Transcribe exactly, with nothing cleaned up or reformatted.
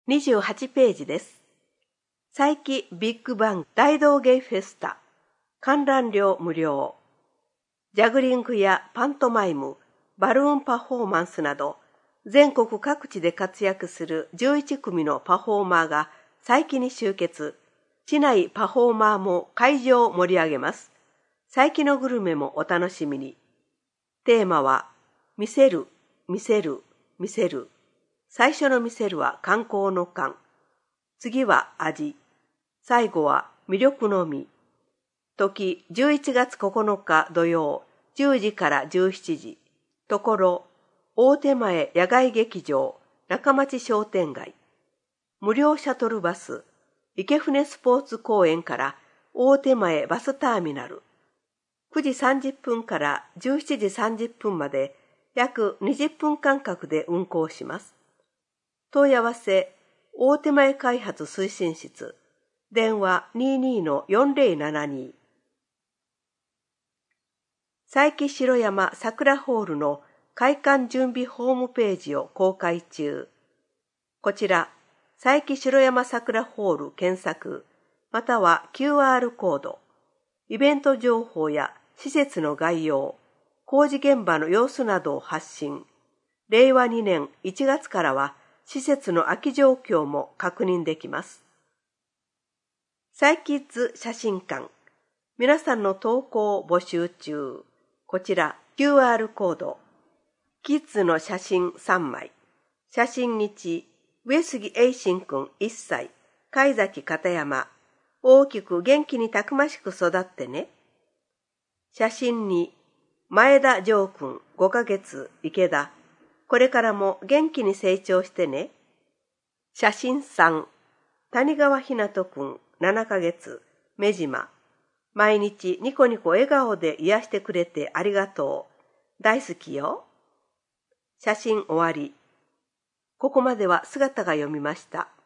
にじゅうはちページです。佐伯ビッグバン大道芸フェスタ、観覧料無料。ジャグリングやパントマイム、バルーンパフォーマンスなど、全国各地で活躍するじゅういち組のパフォーマーが佐伯に集結。市内パフォーマーも会場を盛り上げます。佐伯のグルメもお楽しみに。テーマは、見せる、見せる、見せる。最初の見せるは観光の観。次は味。最後は魅力の実。時じゅういちがつここのか土曜じゅうじからじゅうしちじ。ところ、大手前野外劇場中町商店街。無料シャトルバス、池船スポーツ公園から大手前バスターミナル。くじさんじゅっぷんからじゅうしちじさんじゅっぷんまで約にじゅっぷん間隔で運行します。問い合わせ、大手前開発推進室、電話 にじゅうに のよんぜろななに。佐伯城山桜ホールの開館準備ホームページを公開中。こちら、佐伯城山桜ホール検索、または キューアール コード、イベント情報や施設の概要、工事現場の様子などを発信。れいわにねんいちがつからは、施設の空き状況も確認できます。佐伯キッズ写真館。皆さんの投稿を募集中。こちら キューアール コード。キッズの写真さんまい。写真いち、上杉栄信くんいっさい、貝崎片山。大きく元気にたくましく育ってね。写真に、前田城くんごかげつ、池田。これからも元気に成長してね。写真さん、谷川ひなとくんななかげつ、目島。毎日ニコニコ笑顔で癒してくれてありがとう。大好きよ。写真終わり。ここまでは姿が読みました。